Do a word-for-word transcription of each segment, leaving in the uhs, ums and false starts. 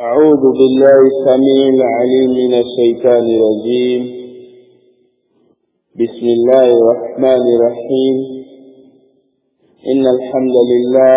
أعوذ بالله السميع العليم من الشيطان الرجيم. بسم الله الرحمن الرحيم. إن الحمد لله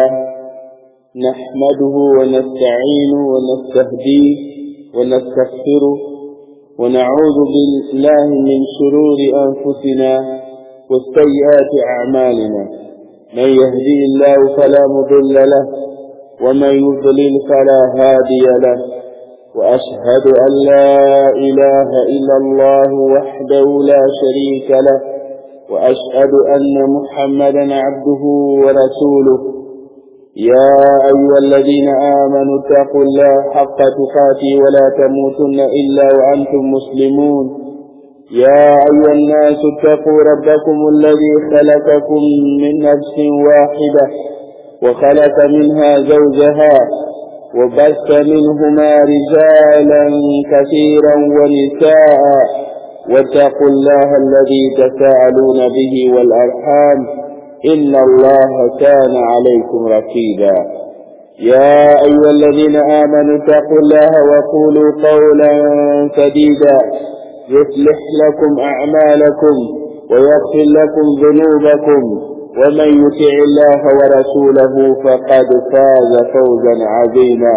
نحمده ونستعينه ونستهديه ونستغفره ونعوذ بالله من شرور أنفسنا وسيئات أعمالنا. من يهدي الله فلا مضل له ومن يضلل فلا هادي له. وأشهد أن لا إله إلا الله وحده لا شريك له، وأشهد أن محمدا عبده ورسوله. يا أيها الذين آمنوا اتقوا الله حق تقاته ولا تموتن إلا وأنتم مسلمون. يا أيها الناس اتقوا ربكم الذي خلقكم من نفس واحدة وخلق منها زوجها وبث منهما رجالا كثيرا ونساء. واتقوا الله الذي تساءلون به والأرحام إن الله كان عليكم رقيبا. يا أيها الذين آمنوا اتقوا الله وقولوا قولا سديدا يصلح لكم أعمالكم ويغفر لكم ذنوبكم، ومن يطع الله ورسوله فقد فاز فوزا عظيما.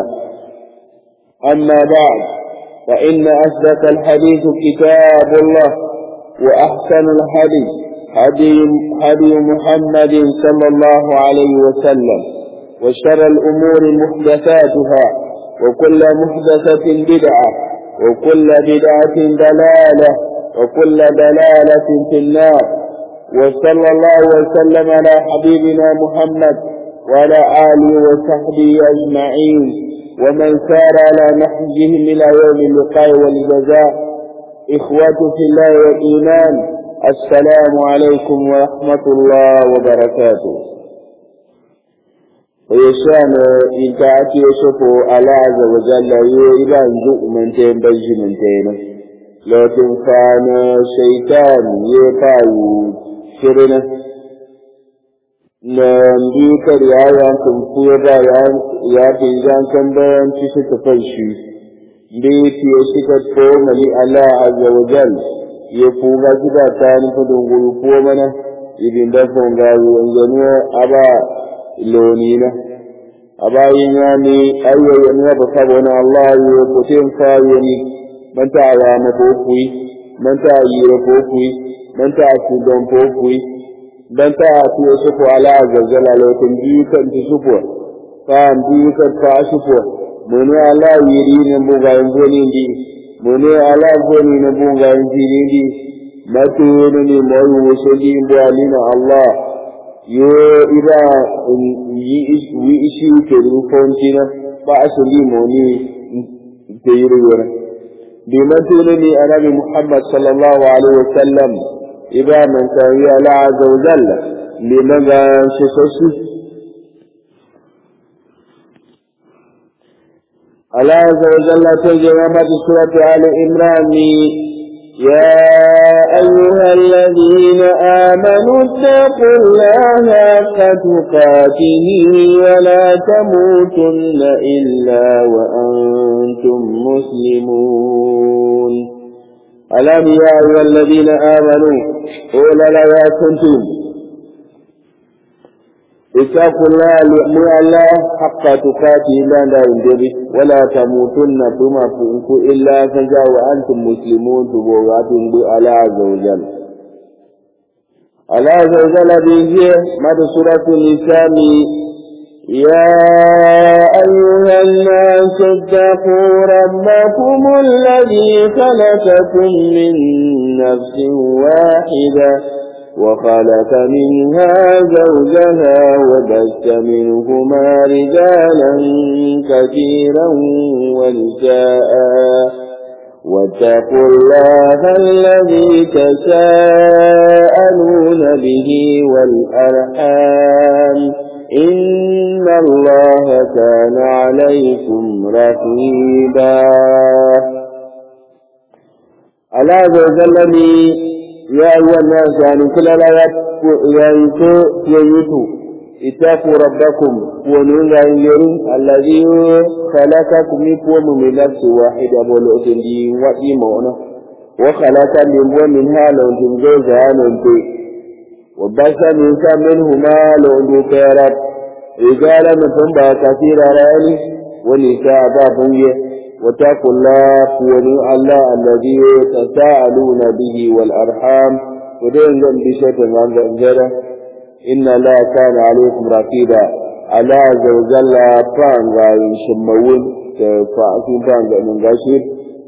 أما بعد، فإن أصدق الحديث كتاب الله، وأحسن الحديث هدي هدي محمد صلى الله عليه وسلم، وشر الأمور محدثاتها، وكل محدثة بدعة، وكل بدعة ضلالة، وكل ضلالة في النار. وصلى الله وسلم على حبيبنا محمد وعلى آله وصحبه أجمعين، ومن سار على نهجهم إلى يوم اللقاء والجزاء. إخوة في الله والإيمان، السلام عليكم ورحمة الله وبركاته. ويشان إن تعطي يشوفوا على عز وجل إلى أنجؤ من تين بجي من تين، لكن كان شيطان يقاوي shirina na biyu kar ya yankin kuwa ba ya fi yankan bayan cikin tafai shi da ya fiye shiga ko mani Allah azza wa jal ya kuma gida ta nufi dunguru ko mana ibin dafon gawo yanzu a ba lonina a bayan ya ne ayyayen ya ba sabo na Allah ya kutin fayo ni manta a yana ko kuyi manta a yi ko kuyi dan ta ci don fofui dan ta ci su ko ala zalzala lokacin biyu kan ci su ko kan biyu kan ta su ko mun ala yiri ne buga ngoni ndi mun ala goni ne buga njiri ndi matu ne ni mai wusuli mbalina Allah yo ida yi wi ishi ke rufontina ba asali moni te yiri bimatu ne annabi Muhammad sallallahu alaihi wasallam إذا من كان الله عز وجل لماذا شخصي الله عز وجل ترجمة سورة آل عمران. يا أيها الذين آمنوا اتقوا الله حق تقاته ولا تموتن إلا وأنتم مسلمون. ألم يا أيها الذين آمنوا قول لا يا كنتم اتقوا الله لأمر الله حق تقاته لا لا يندري ولا تموتن ثم فإنكم إلا فجاء وأنتم مسلمون تبوغاتهم بالله عز وجل. الله عز وجل بيجي ماذا سورة النساء. يا أيها الناس اتقوا ربكم الذي خلقكم من نفس واحدة وخلق منها زوجها وبث منهما رجالا كثيرا ونساء. واتقوا الله الذي تساءلون به والأرحام إن الله كان عليكم رقيبا. الله عز وجل يا أيها الناس يعني كل لا يكو ييتو اتقوا ربكم ونولا يرون الذي خلقكم من نفس واحدة بولؤتن دي وإيمانه وخلق منها لون زوجها لون وبث منهما لون كارب رجالا ثم كثيرا رأني ونساء بابوية واتقوا الله ونولا الله الذي تساءلون به والأرحام ودين بشيء عن ذلك إن لا كان عليكم رقيبا على عز وجل فانغا يشمون فأسين فانغا من غشيب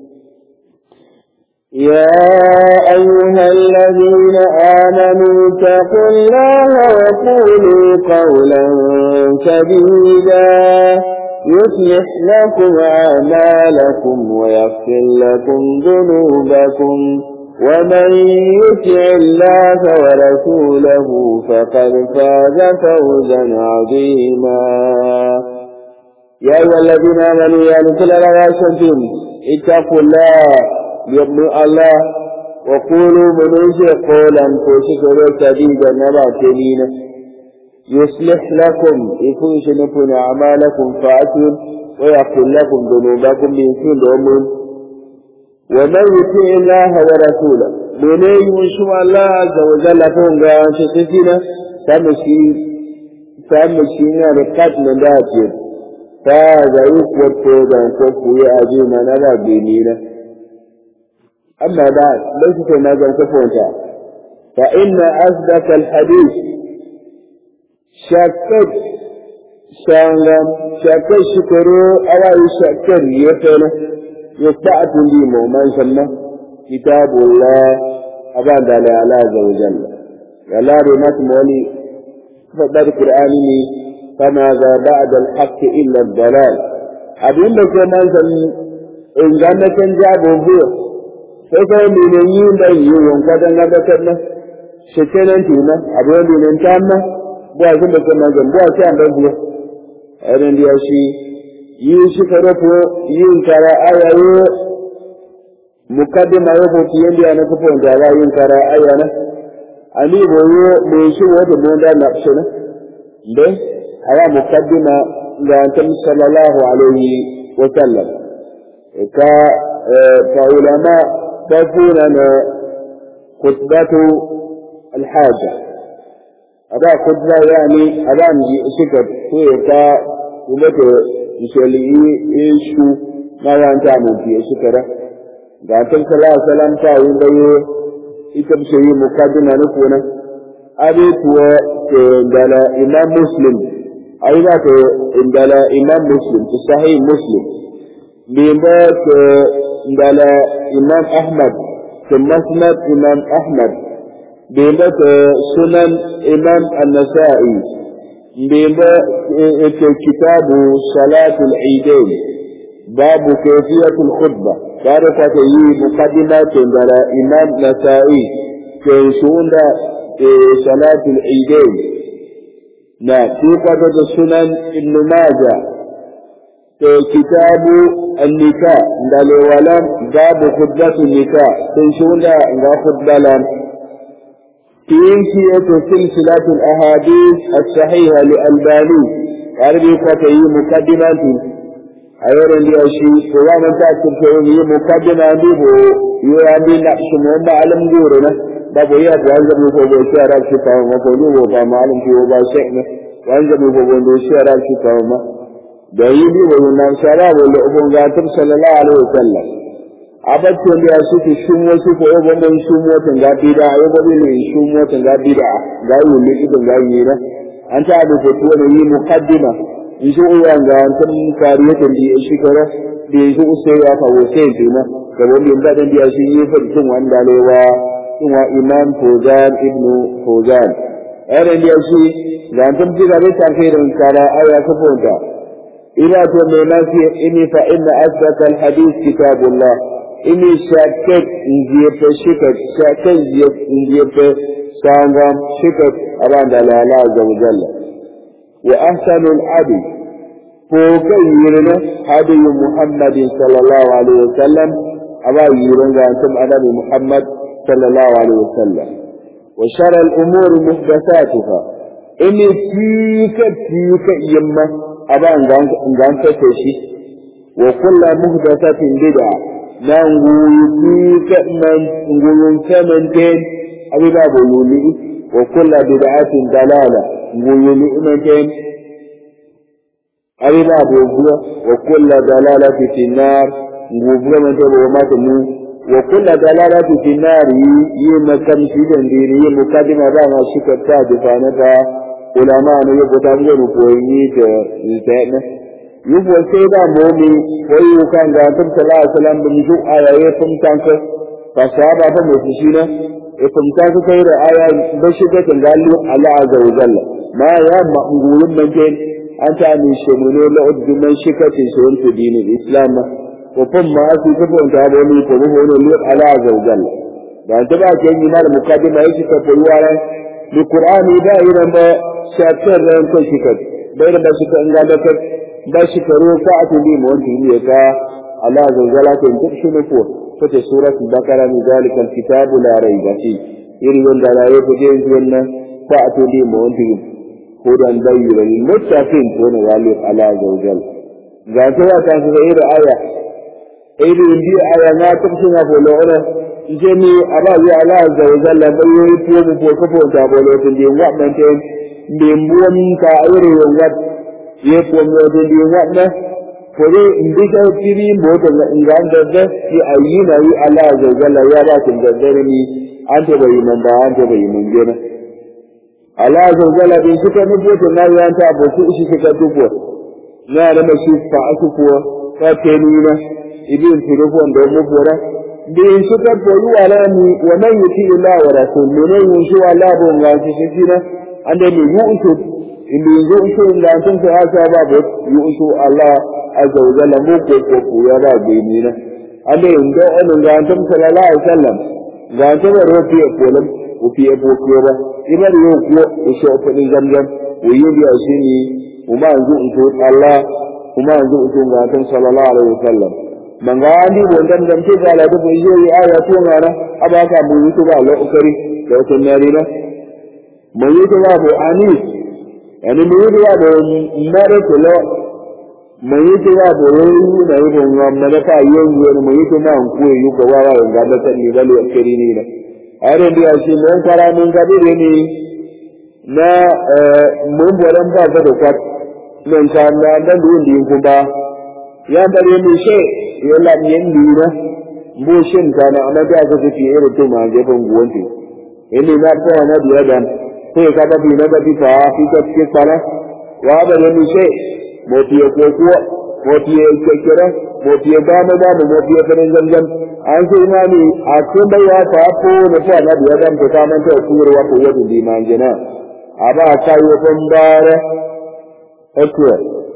يا أيها الذين آمنوا اتقوا الله وقولوا قولا سديدا يصلح لكم أعمالكم ويغفر لكم ذنوبكم ومن يطع الله ورسوله فقد فاز فوزا عظيما يا أيها الذين آمنوا يا نزل رواسكم اتقوا الله يبنوا الله وقولوا منوزع قولا فوسكروا سديدا نباتنين يصلح لكم يكون شنفون أعمالكم فأتون ويغفر لكم ذنوبكم من كل أمور ومن يطع الله ورسوله من يشوع الله عز وجل فونغا شتينا تمشي تمشينا لقتل داتين فهذا يقوى فوضا كفو يأجينا نلا بينينا أما بعد ليس في نظر كفونتا فإن أصدق الحديث شكت شانغام شكت شكرو أو شكر يفعله يستعد لي مؤمن سنة كتاب الله أبان دالي على عز وجل ولا رمات مولي فقد القرآن فماذا بعد الحق إلا الضلال أبين لك من سنة إن جانة جابوا فيه فإذا من يين بأيين وانقذن لبسنا شكنا انتنا أبين من انتانا بوازن بسنا جن بوازن بسنا أبين دياشي يوشي فرقو ينكرا آية مقدمة يفوتي يندي أنا كفون جالا ينكرا آية أني بويو ميشو ودي موندا نفسنا ده آية مقدمة لأنتم صلى الله عليه وسلم كا فعلماء تكوننا خطبة الحاجة هذا خطبة يعني هذا شكر هو كا ومتى يشلي يشو ما ينتعمل فيه شكرا قاتل صلى الله عليه وسلم تعوين بيه يتبشي مقدمة نكونا أبيت وإندال إمام مسلم أيضا إندال إمام مسلم في صحيح مسلم بينبات إندال إمام أحمد في مسند إمام أحمد بينبات سنن إمام النسائي بما كتاب صلاة العيدين باب كيفية الخطبة تعرفت هي مقدمة على إمام نسائي كيشون صلاة العيدين نعم في قدر السنن ابن ماجه كتاب النكاح ولم باب خطبة النكاح كيشون خطبة لم كيفية سلسلة الأحاديث الصحيحة للألباني عربي فتحي مقدمة أيضا لأشي فوانا تأكد فهي مقدمة بيبو يوامي نقش مهمة على مجورنا بابو يأتي وانجب يفوضو شعر الشفاء ومفولوه وفاهم علم في وضع شئنا وانجب يفوضو شعر الشفاء دايدي وينام شراب ولأبو غاتب صلى الله عليه وسلم abaccin da suke shumo suke obo mun shumo tan ga bida obo ne shumo tan ga bida ga yi ne idan ga yi na an ta da ko ne yi muqaddima isu uwan ga tan kariye tan di shi kara da isu sai ya fa wote dina da wani da dan dia shi yi fa tun wanda lewa kuma imam Fawzan ibn Fawzan aran dia shi ga tan ji ga ta kiran kara aya ta fonta ila to me nasi inni fa inna asdaq al hadith kitabullah ini syakat injiyepe syikat syakat injiyepe sangam syikat abang Allah Azza wa Jalla wa ahsanul adi fokayirna hadi Muhammad sallallahu alaihi wasallam aba yiranga antum adabi Muhammad sallallahu alaihi wasallam wa shara al umur muhdathatuha ene tika tika yamma aba ngan ngan ta shi wa kullu muhdathatin bid'a nan tika man ngulun samanten abi babu luli wa kullu bid'atin dalala ngulun imanten abi babu buwa wa kullu dalalati fi nar ngubwa man ta ba ma mu wa kullu dalalati fi nar yi makam shi dan diri yi mukaddima ba ma shi ka ta difana ba ulama ne ya gudan da rukoyi da zai yubo sai da momi wai kan ga tun sallallahu alaihi wasallam bin ju ayaye tun tanka fa sahaba fa mu shi ne e tun tanka kai da aya da shi da kan gallu Allah azza wa jalla ma ya ma'ngulun nan ke an ta ni shemune la uddu man shikati shawun to dinin islam ko fun ma su ko ta da ni ko ko ne Allah azza wa jalla da ta ba ke yi mal mukaddima yake ta koyara ni qur'ani da iran ba shafar ran ko shikati bai da shi kan ga da bashi karo ka a tuli mu wanda ne ka Allah zanzala ta duk shi ne ko ta suratul baqara ni zalikal kitabu la raiba fi iri wanda la yake je wannan ka a tuli mu wanda ko dan bayyana lil muttaqin to ne wali Allah zanzal ga ta ta ga iri aya iri indi aya na ta shi na bolo ora je ni aba ya Allah zanzal bayyana ko mu ko ko ta bolo tin di wa man te mbuwan ka iri wanda ye pomyo de di wadna kore indiga tiri moto nganda da ki ayina yi Allah azza jalla ya ba kin da darni ante bai man ba ante bai mun gena Allah azza jalla din suka mu boto na ya ta bo su shi suka tuko na da mashi fa aku ko ka teni na idin tiro ko ndo mu bora din suka boyu wala ni wa man yuti illa wa rasul ne yin shi Allah bo ngaji shi na ande ni yu'tu in yanzu usho da tun ta haka ba ba yi usho Allah azza wa jalla mu ko ko ko ya ba bai ni na ale inda an ga tun sallallahu alaihi wasallam ga ta da rofi ko lam ko fi ko ko ba ibar yo ko usho ko din zamzam wo yi biya shi ni kuma yanzu usho Allah kuma yanzu usho ga tun sallallahu alaihi wasallam man ga ani wannan dan ce ga la da yi aya to ngara abaka mu yi to ba lo ukari da to nari na mu yi to ba bo ani yani mu yi da mare ko lo mu yi da bo yi da yi bon ngam na ka yin yi mu yi da an ku yi ko wa wa ga da ni ga lo kiri ni na are ndi a shi mun fara mun ga dire ni na mun boran ba ga da kwat mun ka na da ndi ku ba ya bare ni she ya la yin ni na bo shin ka na amma da ga take irin to ma ga ban guwanti ini na ta na biya dan sai ka ba bi na ba bi fa fi ka ce fara wa ba ne ni sai mo tiye ko ko mo tiye ke kira mo tiye ba na ba mo tiye kan zanzan an sai ma ni a kun da ya ta ko na fa na biya dan ta man ta kurwa ko yadin di man jana aba kai yo ban bare akwa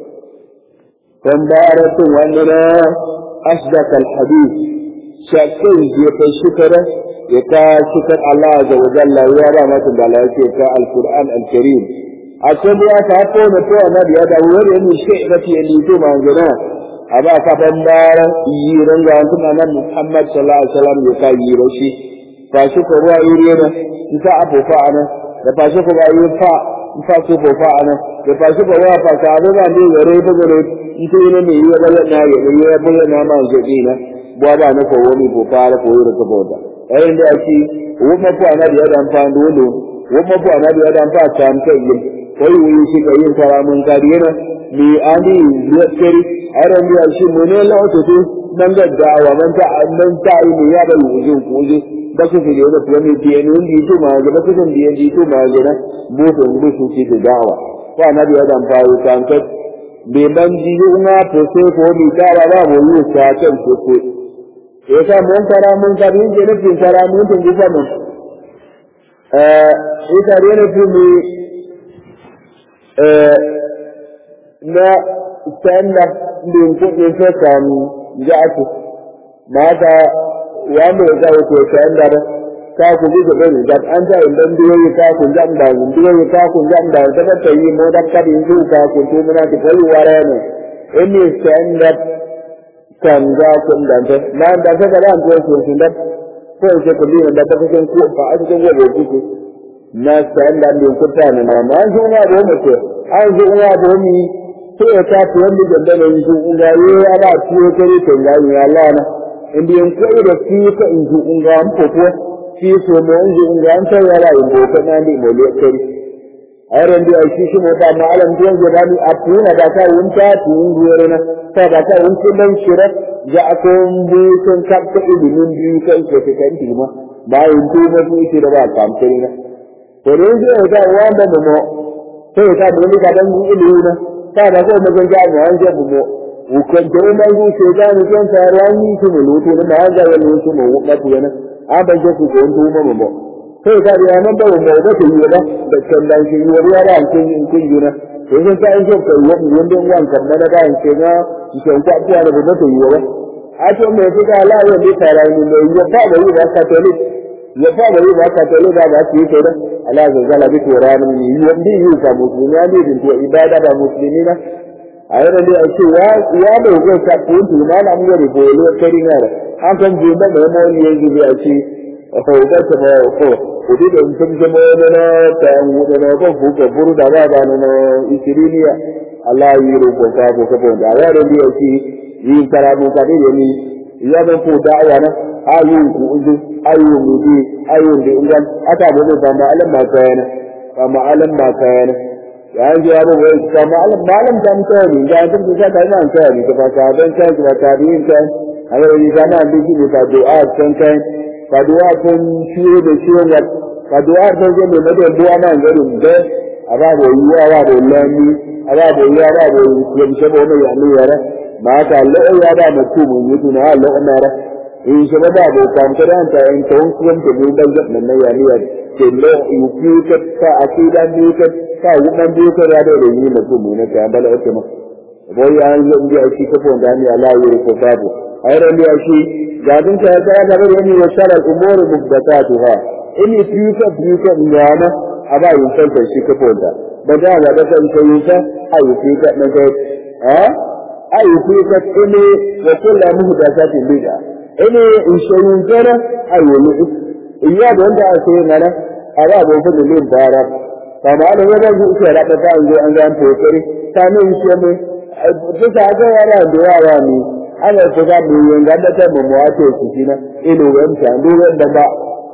ban bare tun wannan asdaq al hadith shakai je kai shukara ya ta shukar Allah azza wa jalla ya ba mata da Allah yake ta alquran alkarim akwai ya ta ko da to annabi ya da wuri ne shi da ke ni to manzana aba ka bandara yi ranga antun annabi Muhammad sallallahu alaihi wasallam ya kai yi rashi fa shi ko ruwa iri ne ta abu fa ana da fa shi ko ba yi fa fa ko ko fa ana da fa shi ko wa fa ka da ne gare da gare ito ne ne ya ga na ya ya bayyana ma na ba ba na ko wani ko fara ko yi da bauta yayin da ake wuma ko ana da yadan fa dole wuma ko ana da yadan fa tan kai yin kai wuyi shi ga yin karamun kariyana mi ani zakari aran da shi mun ne la to to dan da dawa man ta nan ta yi ne ya da wuji ko je da ku fi da kuma mi biye ne ndi to ma ga ku san biye ndi to ma ga na bo to ndu su ci da dawa ko ana da yadan fa tan kai be ban ji una to sai ko mi dawa ba mu yi ta kan ko ko ऐसा मन करा मन का भी जेने फिर करा मन तो जैसा मन इस आर्य ने फिर में ना stand up लिंको जैसे काम जाते माता वहाँ में ऐसा हो तो stand up का कुछ भी जब जब अंजा इंदन दिए ये का कुछ जब डाल दिए ये का कुछ जब डाल तब चाहिए मोड़ा का इंदु का कुछ तो मना के कोई वाला है इन्हीं stand up kan ga kun da ta na da ta da an ko sun da ko sai ku bi da ta cikin ko fa a cikin gobe ku na san da ne ku ta ne ma an zo na bo mu ce an zo na bo mi to ya ta to wanda da da ne zo ga yi ya ba ciwo kare to ga ya Allah na inda yan kai da shi ka in zo ga an ko ko shi so mu in zo ga an ta ya la in bo ka na ni mo le kare ayran da shi shi mu da malam da ga da ni a tuna da ka wunta tun ruwa na ta da ka wunta dan shira ga akon bu kan ka ta ilimin biyu kan ko ta kan tilma bayan to na su shi da ba kamfani na to ne zai ga wanda mu mo sai ka da ni ka dan ilimi na ta da ko mu ga ga an je mu mo u kan to mai su ce da ni kan ta rani su mu lutu na da ga wani su mu na ku na a ba je ku go to mu mo sai ka da nan da mu da ku yi da da kan dan shi yi ruwa da kun in kun yi na to sai ka in ko ko wani wanda wan kan da da in ce ga shi kan ku abuwa da ba ta yi ba a to me ku ga Allah ya bi tare ni ne ya ba da yi ba ka to ne ya ba da yi ba ka to ne da ba shi to da Allah zai zala bi Qur'anin ni wanda yi ka musulmi ne din to ibada da musulmi na a yana da ake ya ya da ko ka kuntu ma na mu da bolo kari na an kan je da mu ne yanzu ya ce ko da ta ba ko ko da mutum jama na ta mu da na ko ko buru da ba da na isiriniya Allah yi ro ko ka ko ko da ya da ya ce yi karamu ka dai ni ya da ko da ya na ayun ku uzu ayun mu di ayun da ingan aka bude ba ma alam ma kayana ba ma alam ma kayana ya ji abu wai ba ma alam malam dan ka ni ga dan ka da nan ka ni ka ka dan ka ka ka din ka ala ni ga na bi ni ka du'a kan kan ka du'a kan shi da shi ga ka du'a da je ne da du'a na garin da aba da yi aba da lami aba da yi aba da yi shi ba mai ya ni yara ma ta Allah ya da mutum ne tuna Allah na ra in shi ba da kan karanta in tawon kuwan da ne dan nan na ya ni ya ke lo yi ka ka akida ni ka ka wannan biyu ka da da yi mutum ne ka bala ita ma bai an yi inda shi ka fon da ni Allah ya ko babu ayran da shi gadin ka ga da da ni wa shara al-umur muhdathatuha inni tuka tuka nyama aba yin san shi ka fon da ba da ga da kan kai ka ayi tuka na ga eh ayi tuka ne wa kullu muhdathatin bid'a ene in shayun gara ayi ne iya da wanda ake nana aba da fa ne bara kama da wanda zai ce da ta an zo an ga kokari ta ne shi ne duka ga yara da yawa ne ana ko ga mu yanga da ta mu wato su kina ilo wanda ndo wanda ba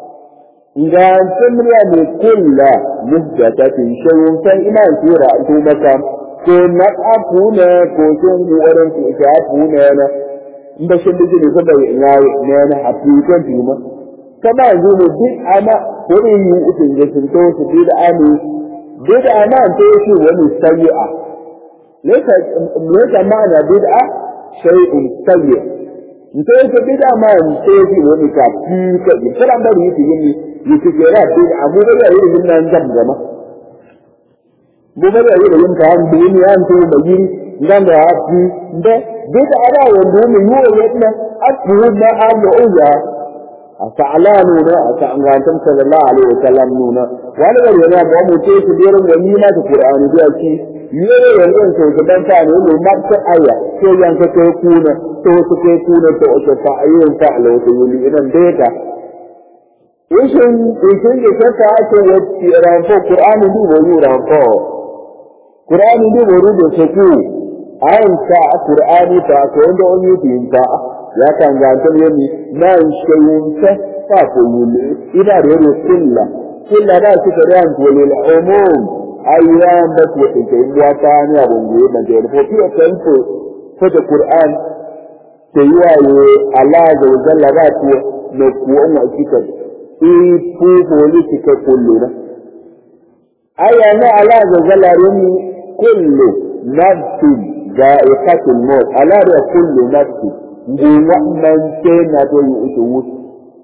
ga sunniya ne kullu muhdathatin shay'un fa ina kira ko maka ko na afu ne ko sun wurin ku ta afu ne na inda shi da ne ko da yayi ne na afu kan tuma kama yanzu ne duk ana ko ne yi utun da sun to su da ani duk ana to shi wani sayyi'a laysa laysa ma'ana bid'a shay'un sayyi to shi bid'a ma to shi wani ka fi ka kira da yi yi yi ki ga bid'a mu da yi yin nan zan gama mu da yi yin ka an bi ni an to da yi dan da fi da bid'a da wanda ne yi wannan afu na Allah أفعلانونا أفعلانتم صلى الله عليه وسلم نونا وأنا أقول لنا بأمو تيس دير ونينا في القرآن بأكي يرى يرغن سوزبان فعنه إنه مبسع آية كي ينكتكونا توسكيكونا توسفعيون فعلوا تيولي إذن ديكا إيشن إيشن يكتا عشو يرانفو قرآن دي ويرانفو قرآن دي ورود سكو أين ساعة قرآن فأكون دعون يتين ساعة ya kan gantar yami nan shayun ta fa ko yule ida da yare kullu kullu da su ka ran to lil umum ayyan da ke take wata ne abun goye da da ko fiye tanto ko da qur'an sai yayi Allah da jalla ba ku ne ku an hakika e ku politika kullu na ayana Allah da jalla yami kullu nafsin za'iqatul maut ala da kullu nafsin ndu wannan ce na to yi ito wuce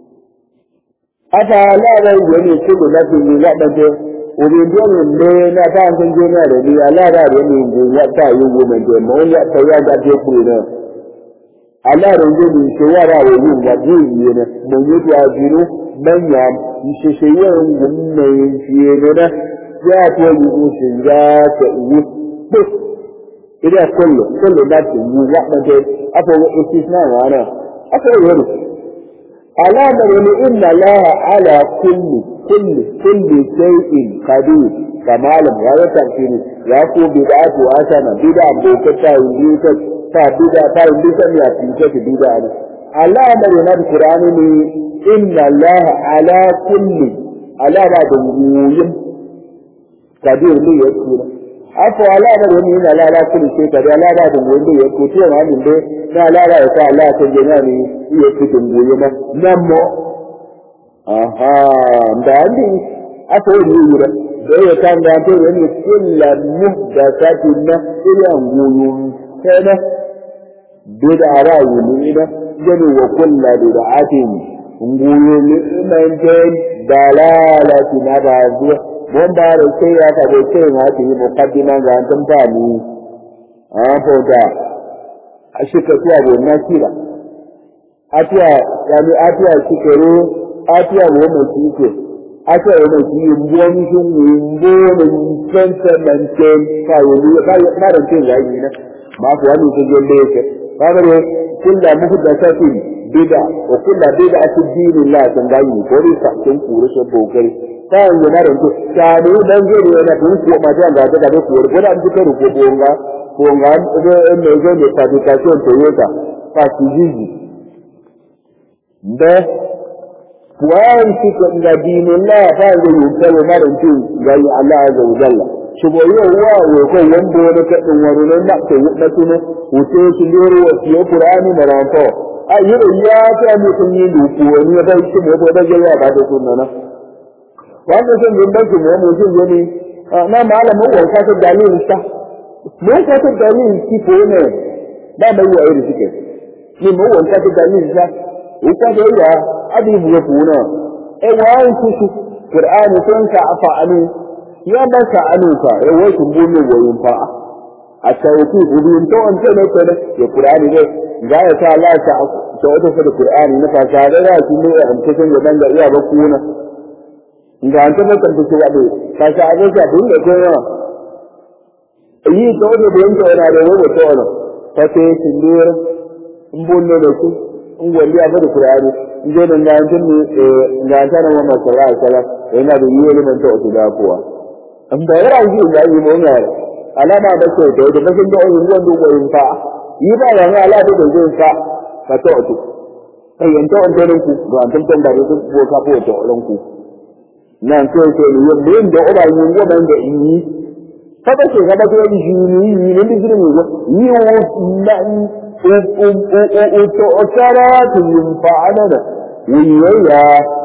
ata la da wani kullu nafsin ni la da obi don ne na ta an je na da ni ala da ne ndu ya ta yi wo men de mo ya ta ya da de ku ne ala da je ni se wa ra wo ni ga ji ni ne mo ni ta biru ban ya ni se se ye ngum ne fi ne na ya to yi wuce ya ta wuce ida kullu kullu nafsin ni la da afa wa istisna wana afa yaro alamar ne inna Allah ala kulli kulli kulli shay'in qadir kamalam ya yi tafsiri ya ko bid'atu asana bid'a bokata yi ta ta bid'a ta yi ta ya fi ta bid'a ne alamar ne na Qur'ani ne inna Allah ala kulli ala ba da wuyin qadir ne ya kira afa ala ba ne inna Allah ala kulli shay'in qadir ala ba da wuyin ya ko ce ma min dai na ala ba ya Allah ta jina ne ya fitin goye ma nan mo aha ndani afa yi yura da ya kan da to wani illa muhdathatin na ila goyon kana bid'a ra'ayi ne da gani wa kullu bid'atin goyo ne nan da dalalati na ba zuwa mun ba da sai ya ka da sai ma ta yi muqaddima ga an ta ni a ko da a shi ka tuwa go na kira atiya yani atiya shi kero atiya wo mu shi ke atiya wo mu shi mbo ni shi mbo ni senta man ten ka wo ni ka ma da tin ga yi na ma ko wani ko gelle ke ka ga kullu muhdathatin bid'a wa kullu bid'atin dinillah tan ga yi ko ri sa tin kure so bokari ta yi na da to ta ne dan gere na dun ko ma da ga da ko ko da an ji ko ko bonga ko ga ne ne ga ne ta ta to Toyota fa Suzuki da kuwan shi ko da dinillah fa ga yi ta ne da tin ga yi Allah azza wa jalla shugo yo wa wo ko wanda wani ka din wani nan da ke yi da tuno wuce shi lero wa shi Qur'ani da ranko ayi ya ta mutum yi duku wani ya bai shi mu da ya ba da sunna na wanda sun yi banki mu mu jin ne na malamin wanka ta dalilin sa mu ka ta dalilin ki ko ne da mai wa iri suke ni mu wanka ta dalilin sa ko ka da ya abi bu ko na e wa'an su Qur'ani sun ka afa anu ya ba ka anu ka e wai kun bu ne goyin fa a tawfi ubin to an ce ne ko ne ya Qur'ani ne ga ya ta Allah ta to wata da Qur'ani na fa ta da shi ne an ce sun ga dan ga iya ba ku na ga an tabbatar da cewa dai ka sa a ga din da ko yawa yi to da don to na da wani to na ta ce tindir in bonne da su in wani ya da Qur'ani in je nan ga tin ne ga ta nan wannan sallallahu alaihi wasallam yana da yi ne man to da kuwa an da yara yi da yi mu ne alama da ce to da bakin da wani wanda goyin fa yi ba ya ne ala da goyin fa ka to to kai yanto an to ku ga an tantan da ku ko ka ko to ku nan ko ko ni yin da oba yin go ban da yi kada ce kada ko yi shi ni ni ne digiri ne go yi wo nan o o o o to o tara to yin fa anana yi ya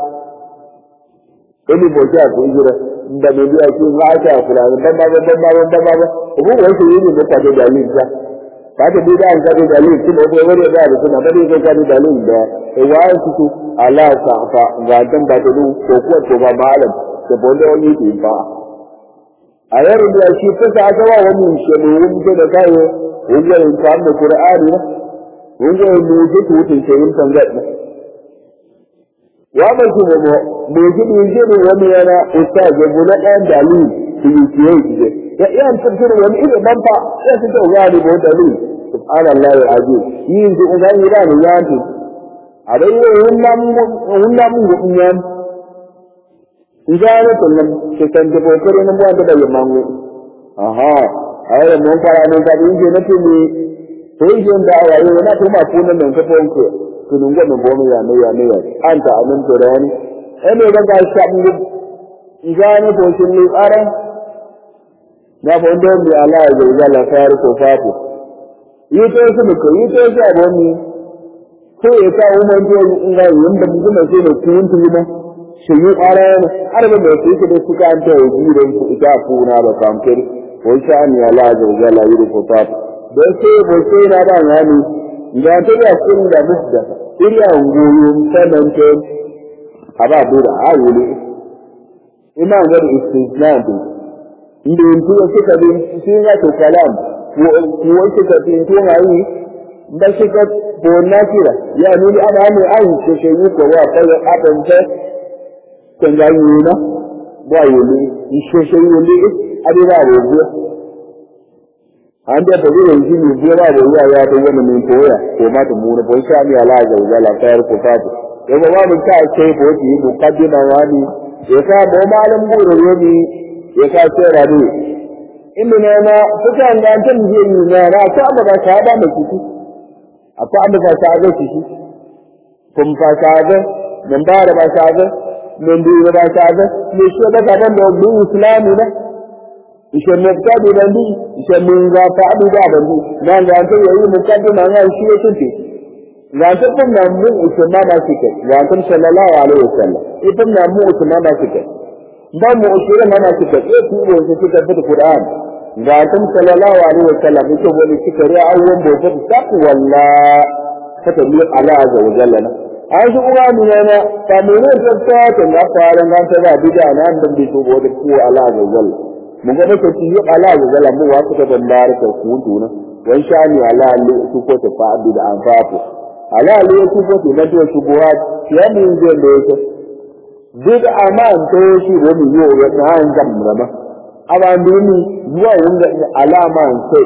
ini boja ko jira da me biya ki ga ta kula da ba ba ba ba ba ba ko ko shi ne da ta da dalil ta ta da da an ga da dalil ki ko wani da da kuma da ko ga da dalil da e wa su ala ta fa ga dan da du ko ko to ba malam da bonda wani ke ba a yaro da shi ta ta ga wani shi ne wani da kai wani da ta da Qur'ani wani da mu ji ku tin sai yin tanga ya ba shi ne mu ji din ji ne wani yana ustaz ya gona ɗan dalil shi ke yi ya iya tafsir wani irin ban fa sai su ga wani bo dalil subhanallahi alazim yin ji ugan ira ne ya ji a dai wannan wannan wannan igana to nan ke kan da kokare nan ba da da mangu aha ai mun fara nan da yin ne to ne to yin da awaye na to ma ko nan ka fonko to nun ga mun bomu ya ne ya ne ya anta amin to da wani ai ne ga shi abin igana to shin ne ara na fa ndo mi ala ya ga la far ko fatu yi to su ko yi to ja boni ko ya ta umman to in ga yin da mun ne sai ne kun tuni ba shi yi ƙara ne har da mai suke da suka an ta yi da su ita funa ba kamfir wai sha an ya la ga ga la yi ko ta dan sai bo sai na da yani idan ta ya kun da mudda iriya ngoyo sanan ke aba do da ayi ina ga istisna din inda yanzu ya suka bin shi ya to kalam ko ko suka bin to ayi da shi ka bona kira ya ni ana ne ayi ce shi ko wa kai aban ta kan ga yi na ba yi ne shi shi yi ne adira rogo an da ba zai yi ne biya ba da ya ya ta wani min koya ko ma ta mu ne ko sha ni ala ga ga la fayar ko fatu ya ba mu ta ce ko ji muqaddima wani ya ka mu malam gure yomi ya ka ce rabi inda ne na kuka ga tan je ni na na ta ba ka ta ba mu kiki apa anda ka ta ga kiki kun fa ta ga nan ba da ba ta ga nan bi ba ta ga ne shi da ga dan da islami na ishe mubtadi bandi ishe mun ga ta abu da bandi nan ga ta yayi muqaddima ga shi ya tunte ga ta kuma mun ishe ma ba shi ke ga ta sallallahu alaihi wasallam ibn na mu ishe ma ba shi ke ba mu ishe ma ba shi ke eh ku ne shi ke da Qur'an ga ta sallallahu alaihi wasallam ito wani shi ya awon bo ta taku walla ta tabi ala azza wa jalla na ai su uwa mu ne ta mu ne ta ta na fara nan ta da bid'a nan da bi to bo da ku ala azza wa jalla mun ga take yi ala ya zala mu wasu da bandar ka ku tuna wan shani ala li su ko ta fa da an fafu ala li su ko ta da su buwa ya mun je da yake duk aman to shi wani yo ya ta an gam rama aba duni zuwa wanda alama sai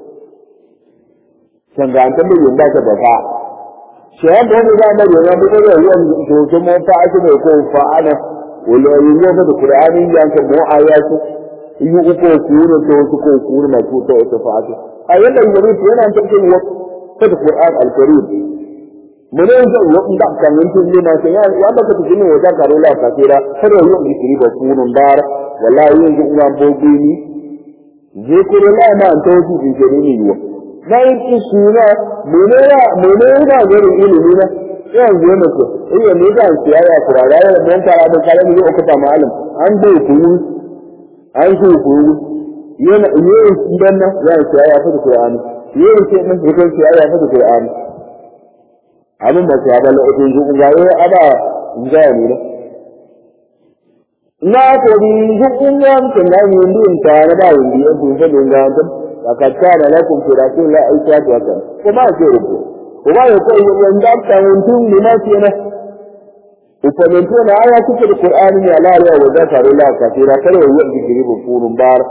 san ga ta mun da ta da fa shi da mu da da ya mu da yawan to to mu fa ake ko fa ana wala yin da Qur'ani yanka mu ayatu yi uko kuru to su ko kuru na ku to to fa ta ayan da yuri to yana cikin wa ta Qur'an al-Karim mun yanzu wannan da kan yin tun ne sai ya wanda ka tuni wa da karo la kafira kada yi yi kiri ba kurun bar wallahi yanzu ina bogi ni je kuru la ma to su ji gari ni yo na yin ki suna mun ya mun ya da gari ilimi na yanzu ne ko iya ne da shi ya kurara ya mun fara da kalami ko ta malam an dai ku an so ko yana yayin idan nan ya ce ya fada Qur'ani yayin ce nan ya ce ya fada Qur'ani abin da ya bala o tunju ga ya ada ga ne na ko di hukun yan kan nan yin din ta na da yin din ku fa din ga dan ka kana lakum fi rasulillahi aisha ta kan kuma ce rubu kuma ya ko yin da kan tun ne na ce na ufanento na aya kuke da Qur'ani ne Allah ya waza tare la kafira kare yayin digiri bu furun bar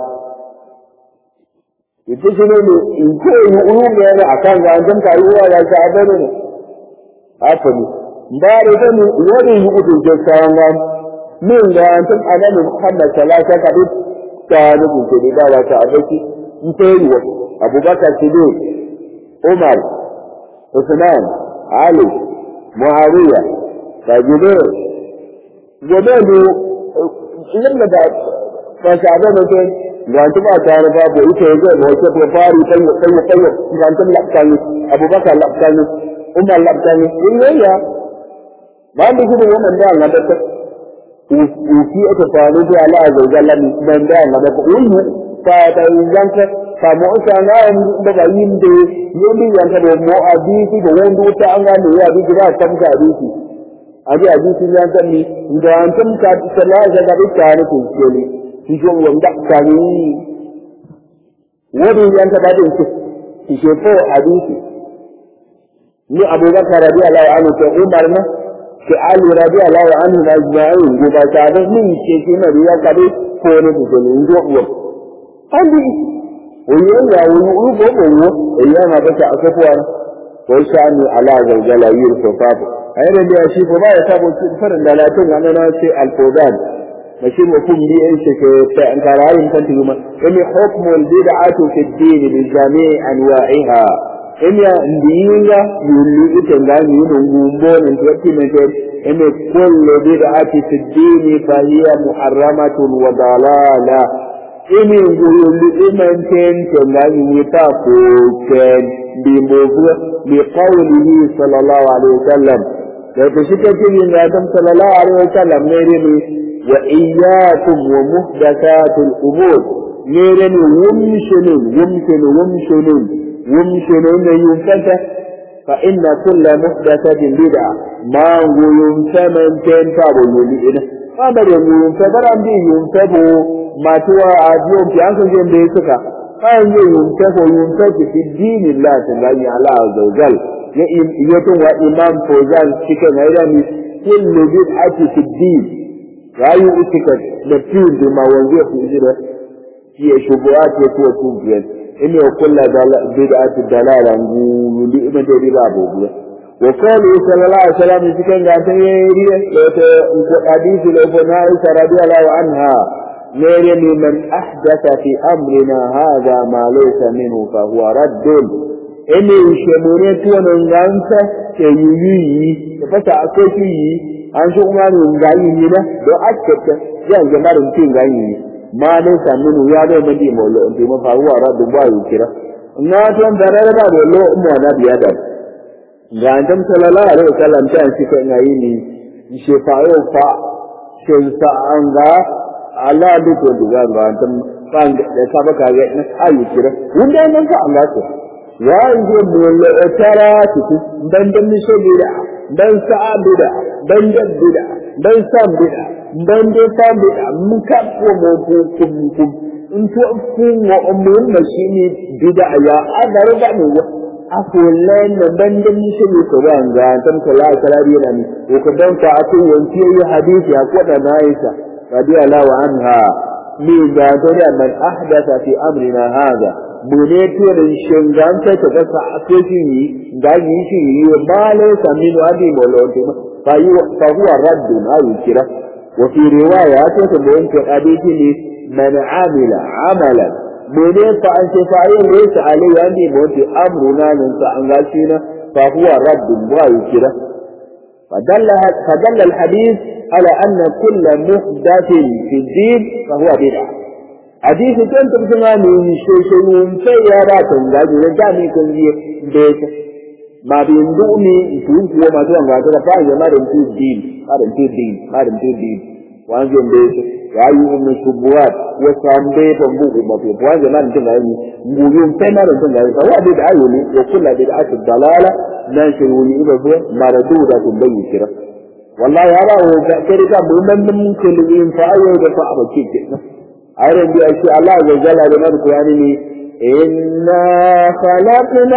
ita shine ne in ko yi uyu ne akan ga an ka yi wa ya ta abane ne haka ne bare da ni wani yi udu ke sawan ga min ga an tan annabi Muhammad sallallahu alaihi wasallam ta ne ku ke da wa ta abaki in sai yi Abubakar Siddiq Umar Uthman Ali Muawiya kajibe gobe ne ilmin da ba sa da ne ga tuba tare ba ko ita yaje ba ko ko fari tan tan tan ga tan lakani Abubakar lakani Umar lakani yayya ba da gudu wannan da Allah da u fi ata faru da Allah azza wa jalla dan da Allah da ku fa da yanka fa mu ta na da ga yin da yomi yanka da mu hadisi da wanda ta an ga ne ya bi da tan ga hadisi aje hadisi ya tanni da an tan ka sallallahu alaihi wa sallam ko kele shi jo wanda ka ni wani yanka da din shi shi ko hadisi ni Abubakar radiyallahu anhu ko Umar na ke Ali radiyallahu anhu na ajma'in go ba ta da min ke ke na riya ka dai ko ne da ni ndo uwa andi oyo ya wo wo go go wo ya na da ta asafuwa ko shani ala zawjala yurfa fabu ayran da shi ko ba ya sabo farin da latin nan na ce al-Qur'an mashi mutum bi ai shi ke ta an karayin kan tuma kami hukmul bid'atu fi ad-din bi jami' anwa'iha ina ndinga yuli itengani ngumbo ntimeje ene kullu bid'ati fi ad-din fa hiya muharramatun wa dalala ini yuli imanten tengani wita ko ken bimbovu bi qawlihi sallallahu alaihi wasallam da kushika tin Adam sallallahu alaihi wasallam ne ne wa iyyakum wa muhdathatul umur ne ne wumshunu wumshunu wumshunu ومشنون ينفتح فإن كل محدثة بدعة ما ينفمن تنفع يلئنا فأمر ينفبر أم دي ينفبه ما توى عديهم في أنكم جنبه فأن ينفبه ينفبه في الدين الله سبحانه على عز وجل يتم وإمام فوزان شكا غيراني كل بدعة في الدين رأيه شكا نفسين بما وانزيه في إجراء في شبهات يتوى توفيات إنه كل بدعة الدلالة يقول إما تريد أبوه وقالوا صلى الله عليه وسلم كان غاتيري حديث لابن عائشة رضي الله عنها نيري من أحدث في أمرنا هذا ما ليس منه فهو رد إني يشموني ونغانسا كيويي فتأكتي أنشو ما نغاني لنا دو أكتك جان جمال انتي نغاني ما ليس منه يا دو مدي مولو انتي ما فهو رد بايو كرا ناتون درارة بولو أموانا بيادر Gantam sallallahu alaihi wasallam ta shi kan yayi ni shi fayo fa shin sa an ga Allah da to duga gantam kan da ka baka ga na ayi kira wanda nan ka Allah to ya inje mu la tara ki dan dan ni so bida dan sa bida dan da bida dan sa bida dan da sa bida mun ka ko mu ko ku in to ku wa ummun mashini bida ya adar da mu afulan da bandin shi ne ko ban ga tan kala kala yana ni ko dan ka atu wanci yi hadisi ya kwada na Aisha radiyallahu anha ni ga da man ahdatha fi amrina hada bune turin shingan ta ta ga akoki ni da yi shi yi bale samin wadi molote fa yi fa huwa radd ayu kira wa fi riwaya ta ta don ka hadisi ni man amila amalan mene fa an ce fa'in laysa alayhi yandi mawti amruna nan sa an gashi na fa huwa radd wa yukira fadalla fadalla alhadith ala anna kull muhdath fi din fa huwa bid'ah hadith kan tabtuma ne sheshen sai ya ba tan gaji ne da ni kun ji beta ma bin duni tun kuwa ma zuwa ga da fa ya ma da din ma da din ma da din wanzan beta yayi ummu shubuhat wa sambe bambu ma fi wanda nan din ayi nguyun tana da din ayi wa bi da ayi ne ya kula da aka dalala nan shi wuni iba zo maradu da kun bayi kira wallahi ya ba wa ka kiri ka mun nan mun kullu fa ayo da fa abaki ke ayran bi ashi Allah ya jalla da nan kuyani ne inna khalaqna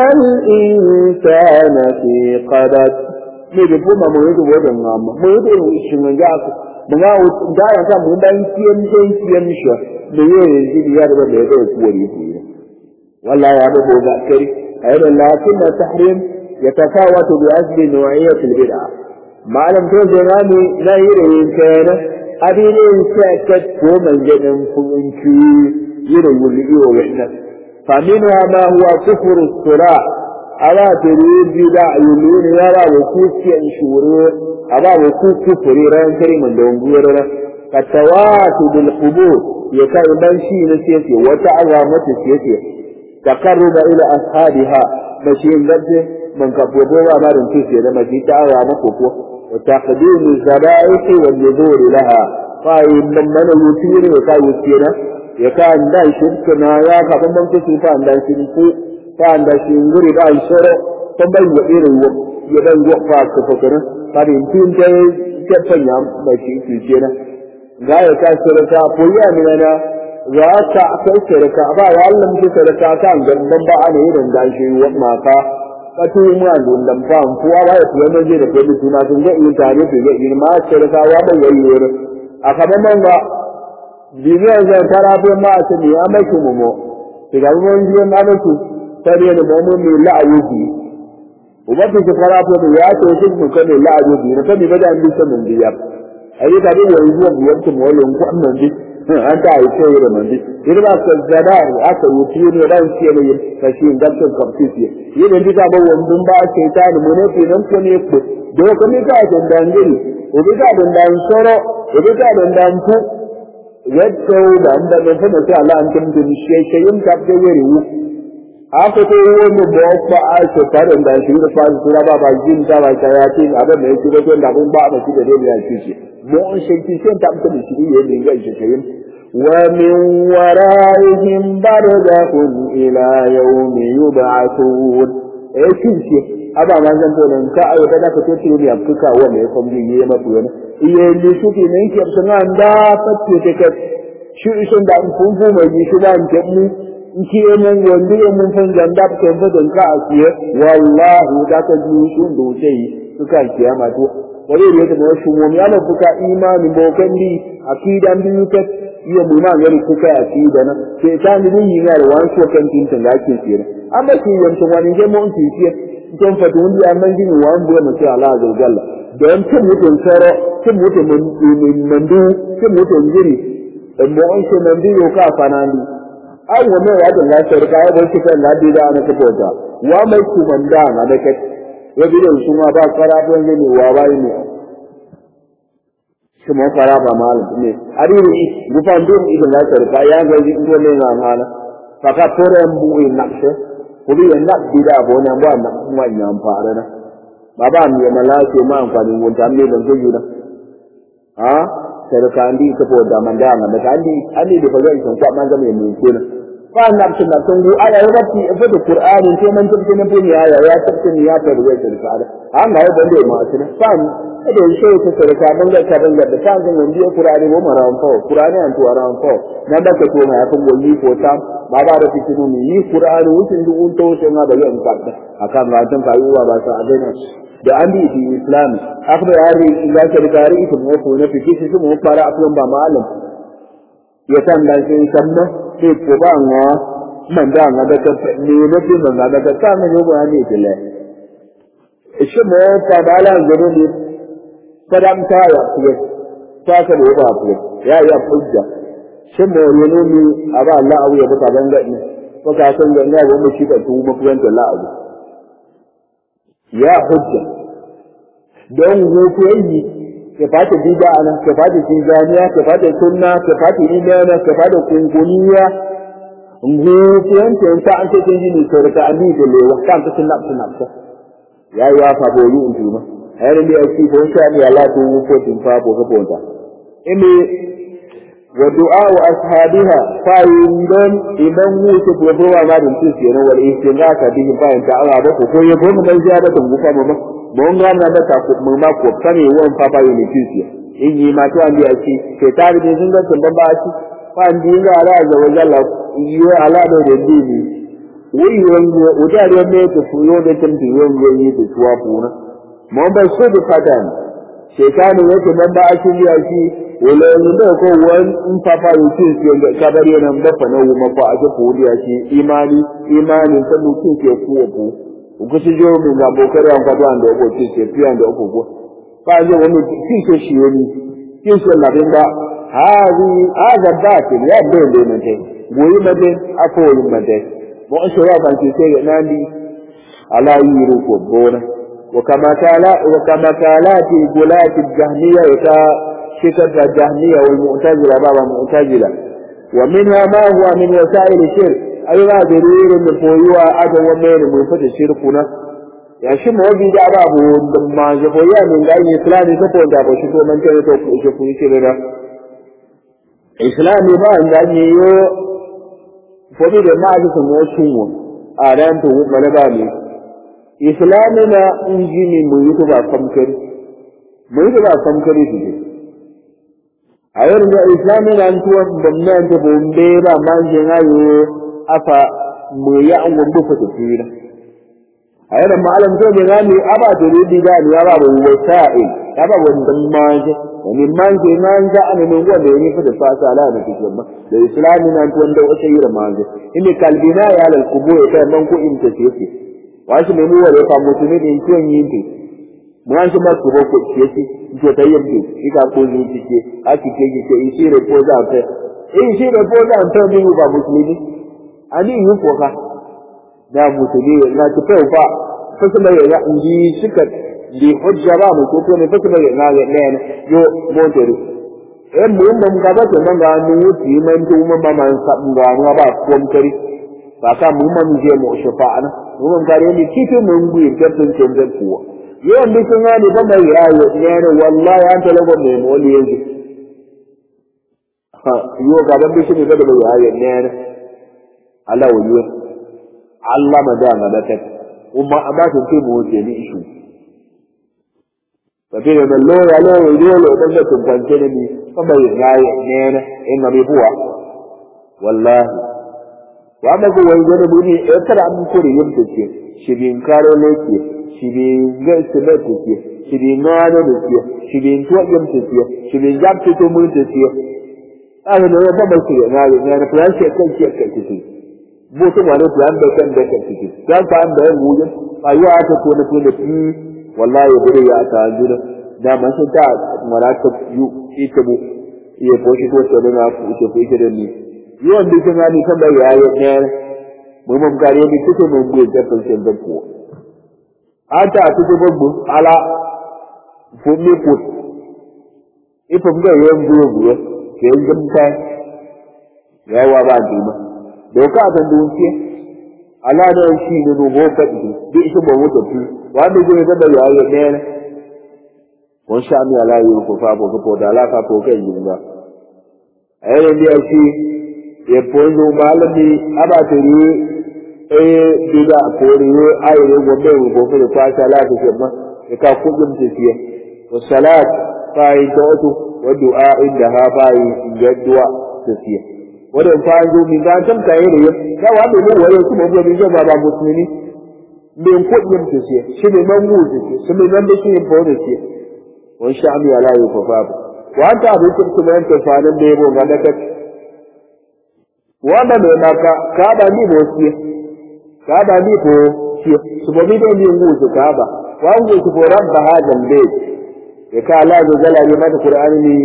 al-insana fi qadad ne da kuma mu yi da wadan amma mu yi da shi mun ga Bunga da ya sa mun dan kiyan dan kiyan shi da yayin ji ya da da ya kuwari shi wallahi ya babu ga kari ayda lakin tahrim yatafawatu bi asli naw'iyyat al-bid'ah malam to jirani la yirin kana abin sai ka ko manjin funki yirin wuli wa wannan fa minha ma huwa kufr as-sura ala turid bid'a yulun yara wa kusiyan shuru aba ku kufuri ran kare mun da nguyar katawatu bil qubur ya kai dan shi ne sai wata azamata sai takarruba ila ashabiha bashi gadde man ka bobo ba barin sai da maji ta azama ko ko wa taqdimu zabaihi wal nuzur laha fa in man yutiri ya kai yutira ya kan dan shi na ya ka ban ban sai fa dan shi ku fa dan shi nguri ba shoro ko bai ya irin ya dan go fa ko fakara kadin tun dai kafanya ba shi ce na ga ya ka sarka ko ya ne na za ta kai sarka ba ya Allah mu sarka kan gandan ba ana yin da shi wannan ka ka tu mu an dan fa ko ba ya tuwa ne da kai suna sun ga yin tare da yin ma sarka wa ba yayi wuri aka ban man ga bibiya za fara ba ma ta ne ya mai mu mo daga mun ji na da su tare da mu ne la'ayubi ubatu farafo da ya to shi mu kane la'ajo bi na kane bada an bisa mun biya ayi da dai yanzu zuwa biyar ku mu wallan ku annan bi an ta yi sai da mun bi irba ka zada aka yi ne ran ce ne kashi indaktion competition yi da dika ba wannan ba sai ta ne mun ne nan ko ne ku do ko ne ka da dangiri ubi ka da dan soro ubi ka da dan ku yadda da an da ne fa ta Allah an kin din shi shayin ka da yare aka ko wani ba fa a ce tare da shi da fa sura ba ba jin ta ba ta ya ce abin da yake da da mun ba ba shi da dai ya ce mu an shi ki sai ta mutum shi ne yin ga shi kai wa min wara'ihim barzakun ila yawmi yub'athun eh kin ce aba man zan to nan ka ayo da ka to ce ne afka wanda ya kuma yi mafi wani iye ne su ke nan ki afka nan da fatte ta ka shi ishin da kun fu mai shi da an mu ki mun wanda ya mun san ganda ka fa dan ka asiye wallahi da ka ji sun doce suka kiyama to wani ne da wasu mu ya na fuka imani bokan bi akidan bi ka iya mu ma gari kuka akida na sai ta ni yin ya da wani so kan tin tanga ke tsira amma ki yanzu wani je mun ci ce kin fa dun ya man gini wa an mu sai Allah azza jalla don kin mutun sare kin mutun mun mandu kin mutun jiri mo an ce nan biyo ka fanandi ai wannan ya da sai ka ba shi kan ladi da ana ta bota wa mai ku manda na da kai ya bi da su ma ba karabon ne wa bai ne shi mo karaba mal ne ariri gufan dun idan la sai ka ya ga ji ko ne na mana faka tore mbu inakse kuli enak bida bona mbo na kuma nyam fara na baba mi malake ma amfani wonta me ban zo yuna ha sai ka andi ka po da mandanga da andi andi da bazai san kwa man ga me mun kenan fa na tun na tun aya ya rabbi fa da qur'ani sai man tabbata ne bin aya ya tabbata ya ta ruwa da fara an ga bande ma sai fa da shi ta sai ka banga ka banga da kan nan biyo qur'ani mo maran fa qur'ani an to aran fa nan da ka to ma ya kun goyi ko ta baba da cikin ni yi qur'ani wucin duk un to sai ma da yan kadda akan ga tan kayuwa ba sa adana da andi fi islam akhbar ari illa ka rikari ita mu ko na fiki su mu fara afwan ba malam ya san da sai sanna sai ko ba nga man da nga da ka ne ne tin nga da ka ne yo ba ne tele shi mo ta bala gado ne sadam ta ya fiye ta ka da ba fiye ya ya hujja shi mo ne ne mi aba Allah abu ya baka banga ne ko ka san ga ina ga mu shi da tu mu kuwanta Allah abu ya hujja don hutu yi ke fata bida ana ke fata tijaniya ke fata sunna ke fata imana ke fata kunkuniya hutu yanke ta an ce kin ji ne sai ta ani da lewa kan ta sunna sunna ta ya ya fa boyi in tuma ayar da yake ko sha ni Allah to ko tin fa bo ka bonta ime wa du'a wa ashabiha fa yindon idan wuce ko ba ma din tsi ne wal istinaka bihi fa ta Allah ba ko ya goma mai ziyada tun gufa ba mon ga na da ta ko mun ma ko kane won papa yini tsi in yi ma to an biya ci ke tare da sun ga tun ba ci fa an dinga ala za wa jalla yi ala da da dini wai wongo udare me to fuyo da tun ti wongo yi to tuwa puna mon ba so da fadan shekani yake nan ba a cikin yaki wala ne ko wan in papa yake ce ga kabari nan ba fa nawo ma fa ake fudi yaki imani imani ta mutu ke kuwa ku ku ci jo min ga bokare an kwado an da ko ci ce fiyan da ko ko fa je wani ci ce shi wani ci ce la binda hadi aga ba ce ya bende ne te goyi made akoyi made mo so ya ban ci ce nan di ala yi ru ko bona وكما قال وكما قالت غلاة الجهمية وتا شكل الجهمية والمعتزلة بابا معتزلة ومنها ما هو من وسائل الشرك أيضا دليل من فويوا أدو ومن من فتح الشركنا يعني شو ما بيجي أبابه ما جفويا من غير إسلام يسقون دابو شو من كان يتوقع شو يشيلنا إسلام ما عندنا يو فبيجي ما أجلس موسوم أرام تو ملباني islamina injini mu yi ba kamkari mu yi ba kamkari dige ayar da islamina an tuwa bannan ta bombe ba manje ngayo afa mu ya an gombe fa tafira ayar malam to ne ngani aba to ridi da ni aba ba wasa'i aba wannan manje wani manje manje an ne wanda ne fa da fasa ala da kike ba da islamina an tuwa da wata yira manje inda kalbina ya lal kubo ya man ko in ta ce wasu ne muwa ya famu tuni din kiyon yinti mu an kuma ku ko kiyeci to ta yinti ika ko zuci ke aki ke ke isi report out eh isi report out to ni ba musulmi ani yi ko ka da musulmi na ta fa fa fa kuma ya inji suka di hujja ba mu ko ne fa kuma ya na ne ne yo motere eh mu mun ga ba to nan ga ni yi man to mun ma man sabun ga mu ba ko mutari ba ka mu man je mu shafa'ana mun kare ni kitu mun gui tabtun canjar kuwa yawan bikin yani ba mai yayo ne wallahi an talago mai moli yanzu ha yo gaban bikin ne da mai yayo ne Allah wayo Allah madama da ta umma abata ce mu wuce ni ishu tabe da lo ya lo yo lo dan da tuntanke ne ba mai yayo ne in ga mai buwa wallahi wa ma go wai gane buni e kada an kore yin take shibin karo ne ke shibin ga sebe take shibin ngano ne ke shibin to yin take shibin jab to mun take ana ne ba ba ke na na plan ce kan ce kan take boto wala plan da kan da kan tiki dan fa an da wujin ayuwa ta ko na ko da fi wallahi gure ya ta jira da man sun ta maraka yu ita bu iya ko shi ko to da na ku ita ko ita da ni yawan da kan ni kan da yayi ne mu mun gare ni kike mun gure da kan da ko ata tuko babu ala ko me ko ifa mun ga yayin gure gure ke yin ta yawa ba dima doka ta dukiya ala da shi ne do go ka di bi shi ba wuta fi wanda gure da yayi ne ko sha mi ala yi ko fa bo ko da ala ka ko kai yin ba ai ne ya shi ya pondo malami aba ta yi eh diga ko riyo ai ne go be go ko ta ta la ta ma ka ko jin ce fiye wa salat fa yi to wa du'a inda ha fa yi gadduwa ta fiye wadda fa zo mi ga tan kai ne ya wanda ne waye su ba bi ga ba musulmi bin ko jin ce shi ne man mu ce shi ne nan da shi ne fa da shi wa sha'mi ala yi fa fa wa ta bi ku kuma ta fa nan da yabo ga da ka wanda ne maka ka da ni bo shi ka da ni ko shi su ba mi da ni mu ce ka ba wa mu ku ko rabba hadan bai ya ka Allah da jalali mata qur'ani ni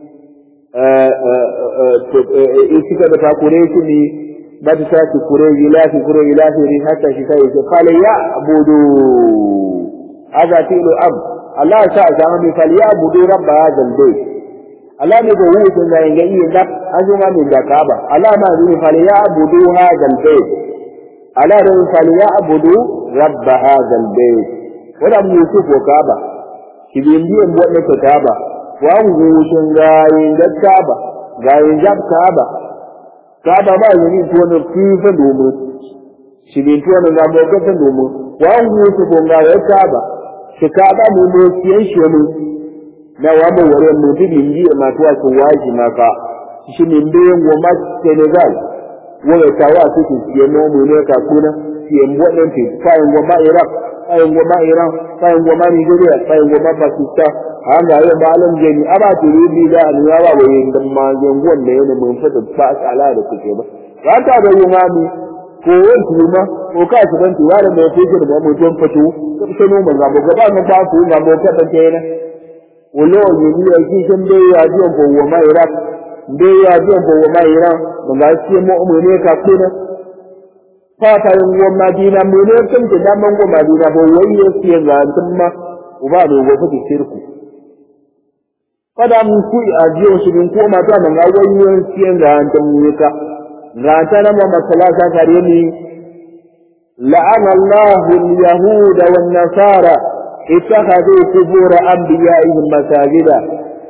isika da ta kure shi ne ba ta saki kure ilahi kure ilahi ri hatta shi sai ce qala ya abudu hada tilu am Allah sa ga mu fal ya abudu rabb hadha albayt Allah ne go wuce da yanga yi da azuma min da kaba Allah ma ni fal ya abudu hadha albayt Allah ne fal ya abudu rabb hadha albayt wala mu su ko kaba shi bin biyan wannan kaba wangu shingayin da kaba gayin jab kaba kaba ba yini to ne kifa domin shi bin to ne ga bokata domin wangu su bonga ya kaba shi kaba mu ne kiyan shi mu na wa mu wore mu dibin ji ma to su waji maka shi ne mbiyen goma Senegal wore tawa su ki kiyan mu ne ka kuna kiyan wannan fi fayin goma Iraq fayin goma Iran fayin goma Nigeria fayin goma Pakistan hanga ya malam jeni aba turibi da alwawa wayin dan magen wanda yana mun fata ba ala da kuke ba za ta ga yumami ko wani ma ko ka su dan tuwara da yake da mu don fatu ko sai mu ga ba ba mu ba su ga mu ka dan kenan wala yini ya ji kan dai ya ji ko wa mai rak dai ya ji ko wa mai rak mun ga shi mu mu ne ka kuna fata yin wa madina mu ne kan da man go madina ko wai ya ce ga tumma uba ne go fiti shirku kada mun ku ajiyo shi bin ko mata nan ga wayoyin ciyen ga an mu ka ga ta na masalata kare ni la'ana Allahu al-yahuda wan nasara ittakhadhu qubur anbiya'ihim masajida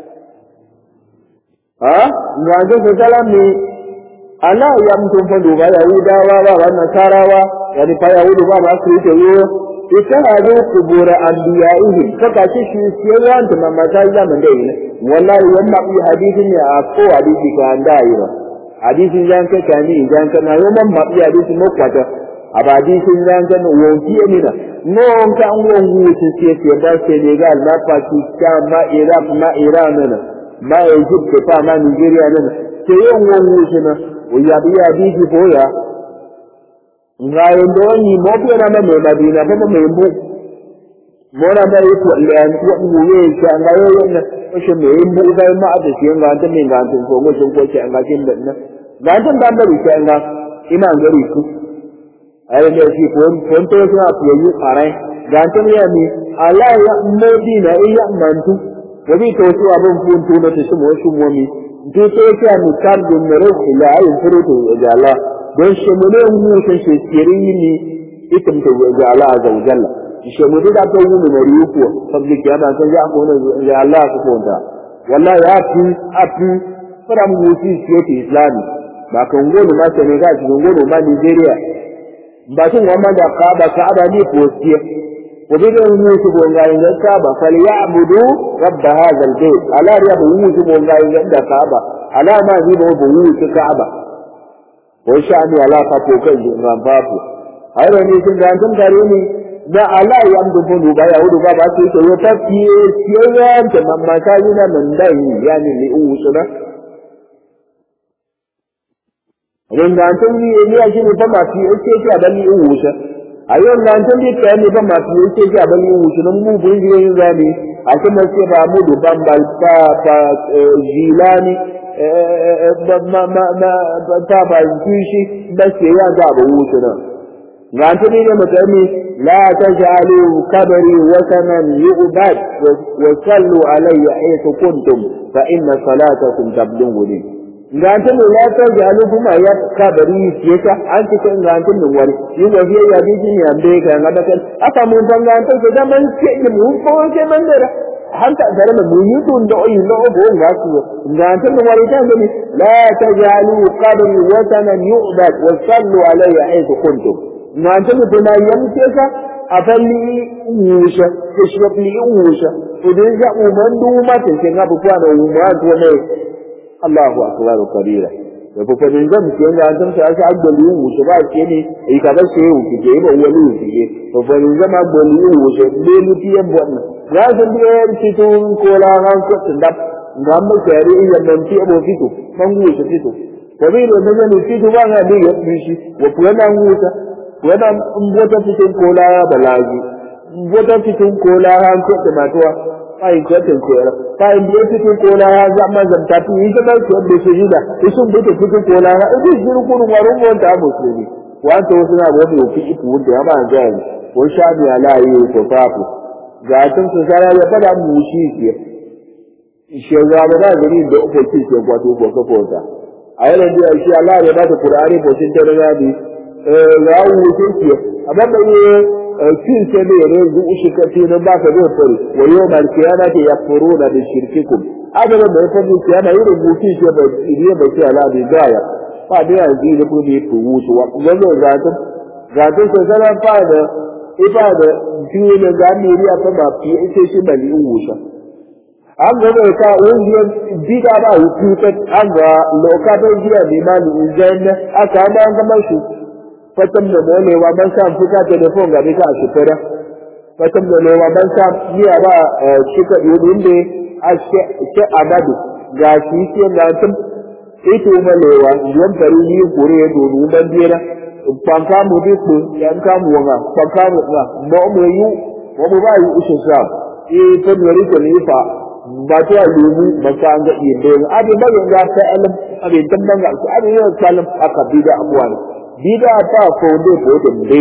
ha ga ga salami Allah ya mutun fa duba yahudawa ba ba nasarawa yani fa yahudu ba ba su yi yo ittakhadhu qubur anbiya'ihim kaka shi shi ciyen da masajida man dai ne wallahi wannan bi hadisin ya ko hadisi ka anda yi ba hadisin yan ka kani yan ka na yo man ma bi hadisi mo kwata aba hadisin yan ka no wonki ni na no on ka an won hu ci ci ci ba Senegal ma Pakistan ma Iraq ma Iran na ma Egypt fa ma Nigeria na ke yon won hu ci na o ya bi hadisi ko ya ngai ndo ni mo bi na ma me Madina ba me mu mona da yi ko lean ko mu ye ka ga yo na ko shi me mu ga ma da shi ga ta me ga tun ko mu sun ko shi ga kin da na ga tun da da shi ga ina gari ku ai ne shi ko ko to shi a fiye yi arai ga tun ya mi Allah ya Madina iya mantu wani to shi abun kun to na shi mu shi mu mi to to shi mi kan da mere ila ayin furuto ga Allah don shi mu ne mu shi shi ni ikin to ga Allah azza wa jalla shi mu da ta yi mu mari ku public ya da san ya ko ne ya Allah ku ko da wallahi ya fi afi fara mu yi shi ke islami ba kan gode ma sai ne ga shi gode ma Nigeria ba tun wannan da ka ba ka ada ni ko siya ko bi da mu shi gonga yin ka ba fal ya'budu rabb hadha al-bayt ala ya bu mu shi gonga yin da ka ba ala ma ji bu bu shi ka ba ko sha ni ala ka ko kai ran babu ai ne kin da tun dare ni da Allah ya amdu bunu ba ya hudu ba ba sai to ta fiye fiye da mamma ta yi na nan dai yani li usuna Rengantan ni ne ya shine ba ma fi yake ki a bani in wuce ayon gantan ni kai ne ba ma fi yake ki a bani in wuce nan mu bun yin zani a kuma sai ba mu da bambal ta ta jilani ma ma ma ta ba shi ba sai ya ga ba wuce nan gantan ni ne mutane la taj'alu qabri watanan yu'bad wa sallu alayya haythu kuntum fa inna salatakum tablughuni ngante ne ya ta jalu kuma ya kabari yeka an ci kan ngante ne wani yin waje ya bi jin ya be ga ngada kan aka mun dan ngante ko da man ce ne mun ko ke man da hanta dare mu mun yi tun da oyi no go ga su ngante ne wani ta ne la tajalu qabri watanan yu'bad wa sallu alayya haythu kuntum ngante ne kuma yamce ka afalli wusha ko shi ba ni wusha to dai ga umman du ma ta ce ga bu kwa da umma to ne Allahu akbar kabira da ko fa dinga mu yanda an san sai aka agbali mu shi ba ke ne ai ka ba sai ku ke ba wani ku ke to fa dinga ma agbali mu shi ne mu tiye bon ga san da ci tun ko la ran ko tunda ngam ba sai ya nan ti abo fito man mu shi fito ko bi da nan ne fito ba ga da ya shi wa ku na mu ta ko da mbota fito ko la balaji mbota fito ko la ran ko tamatuwa ai kwatin koyar kai biye cikin kola ya zama zanta tu yi kamar ko da shi da sun bude cikin kola ya idan shiru kun warun wanda musulmi wato suna da wani fi iku wanda ya ba gani ko shabi ala yi ko fafu ga tun su sara ya fada mu shi ke shi ya ba da gari da uku ce ke kwato ko ka kota ayi da shi Allah ya ba da Qur'ani ko tin tare da bi eh ya wuce ke amma bai kin sai da yare zu shi kace nan ba ka da fari wa yawmal qiyamati yakfuruna bi shirkikum adala da fadi kiyama yi rubuci ce ba idiye ba ce ala bi gaya fa da yanzu da ku ne ku wuce wa gogo ga ta ga ta sai sana fa da ifa da jiye da gani riya ta ba fi ita shi bali in wuce an ga da ka wani diga ba ku ta an ga lokacin jiya ne ma ni zanna aka ba an ga shi fatam da molewa ban sa fuka telefon ga bika shi fara fatam da molewa ban sa biya ba shi ka yudin da ashe ke abadu ga shi ke da tum ito malewa yan bari ni kore do du ban dira panka mu bi ku yan ka mu nga panka mu nga mo mu yu mo mu ba yu shi sa e to ne ko ni fa ba ta lumu ba ka ga yin da abi ba ga ta alim abi tamban ga abi ne salam aka bi da abuwa bida ta ko de ko de de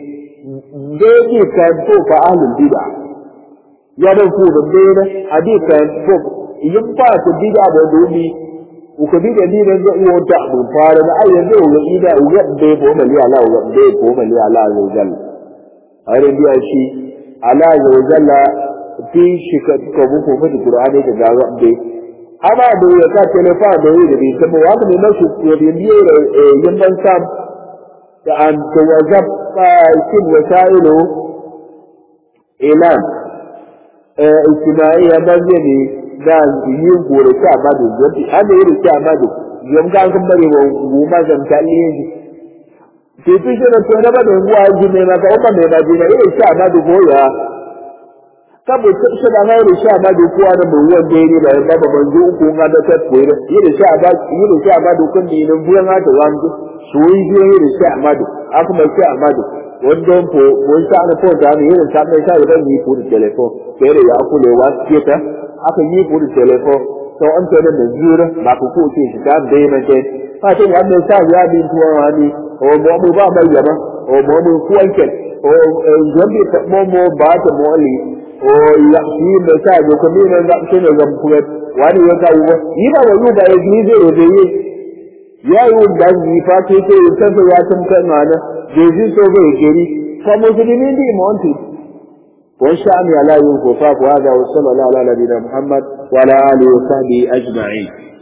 de ki ka ko fa ahlul bida ya da ku de de adi ka ko yin fa ta bida da dobi ku ko bida ni da uwa ta bu fara da ai yanzu ga ida uga de ko mali ala uga de ko mali ala zalal are biya shi ala zalal fi shi ka ko bu ko fa Qur'ani da ga de ama da ya ka telefon da yi da bi kuma wanda ne na shi ko da biye yin ban sam أن توظف كل وسائله إعلام اجتماعية مجني دان ينقل الشعب هذا يرى الشعب يوم كان كمبري وما زمكاليه في تشير السنة بدون واجب ما كأوما ما جينا يرى الشعب هذا kabo sai da mai risha ba da kuwa da mu wanda yake da baba banzu ko ga da ta koyi yi risha ba yi risha ba da kun dinin buyan ha da wanzu soyi yi risha ma da aka mai sai amadu wanda ko mun sa na ko da ne yin sa mai sa da ni ko da telefon sai da ya kule wa ta aka yi ko da telefon to an ta da zura ba ku ko ce shi da dai mai ce fa ta wannan sa ya bi tuwa wani o mu ba mai yaba o mu mu kuwanke o jambi mo mo ba ta moli o ya shi da sa ga kuma ne da shi ne ga kuma wani ya ga uwa yi ba wa yuba ya ji zai da yi ya yi wanda yi fa ke ke san da ya san kan mana je ji so ga gari fa musulmi ne monti wa sha'ani ala yu ko fa wa ga sallallahu alaihi wa sallam Muhammad wa ala alihi wa sahbihi ajma'in